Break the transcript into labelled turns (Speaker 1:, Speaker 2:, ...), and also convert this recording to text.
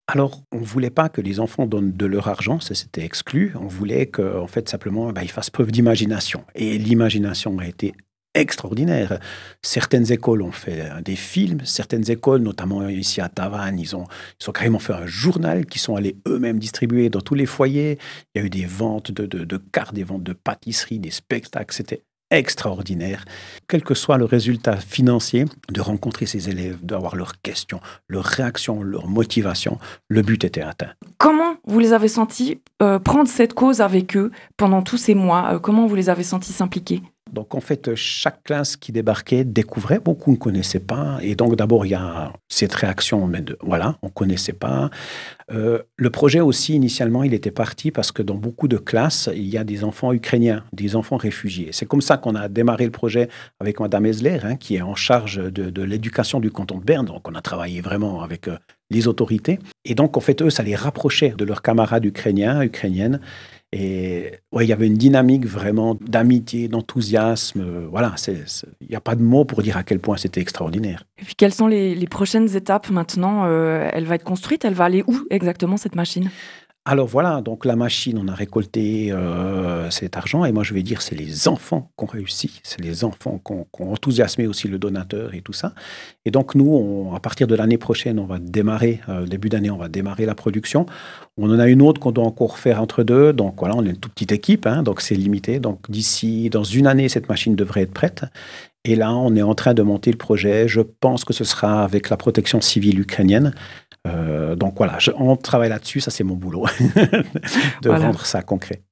Speaker 1: Alors, on ne voulait pas que les enfants donnent de leur argent, ça c'était exclu. On voulait qu'en fait, simplement, ils fassent preuve d'imagination. Et l'imagination a été extraordinaire. Certaines écoles ont fait des films, certaines écoles, notamment ici à Tavannes, ils ont carrément fait un journal qu'ils sont allés eux-mêmes distribuer dans tous les foyers. Il y a eu des ventes de cartes, des ventes de pâtisseries, des spectacles. C'était extraordinaire. Quel que soit le résultat financier, de rencontrer ces élèves, d'avoir leurs questions, leurs réactions, leurs motivations, le but était atteint.
Speaker 2: Comment vous les avez sentis prendre cette cause avec eux pendant tous ces mois? Comment vous les avez sentis s'impliquer?
Speaker 1: Donc, en fait, chaque classe qui débarquait découvrait, beaucoup ne connaissaient pas. Et donc, d'abord, il y a cette réaction, voilà, on ne connaissait pas. Le projet aussi, initialement, il était parti parce que dans beaucoup de classes, il y a des enfants ukrainiens, des enfants réfugiés. C'est comme ça qu'on a démarré le projet avec Madame Esler, qui est en charge de l'éducation du canton de Berne. Donc, on a travaillé vraiment avec les autorités. Et donc, en fait, eux, ça les rapprochait de leurs camarades ukrainiens, ukrainiennes. Et ouais, il y avait une dynamique vraiment d'amitié, d'enthousiasme. Voilà, il n'y a pas de mots pour dire à quel point c'était extraordinaire.
Speaker 2: Et puis quelles sont les prochaines étapes maintenant? Elle va être construite, elle va aller où exactement cette machine?
Speaker 1: Alors voilà, donc la machine, on a récolté cet argent et moi je vais dire c'est les enfants qui ont réussi, c'est les enfants qui ont enthousiasmé aussi le donateur et tout ça. Et donc nous, à partir de l'année prochaine, on va démarrer, début d'année, on va démarrer la production. On en a une autre qu'on doit encore faire entre deux, donc voilà, on est une toute petite équipe, donc c'est limité. Donc dans une année, cette machine devrait être prête. Et là, on est en train de monter le projet. Je pense que ce sera avec la protection civile ukrainienne. Donc voilà, on travaille là-dessus, ça c'est mon boulot, de
Speaker 2: Voilà.
Speaker 1: rendre ça concret.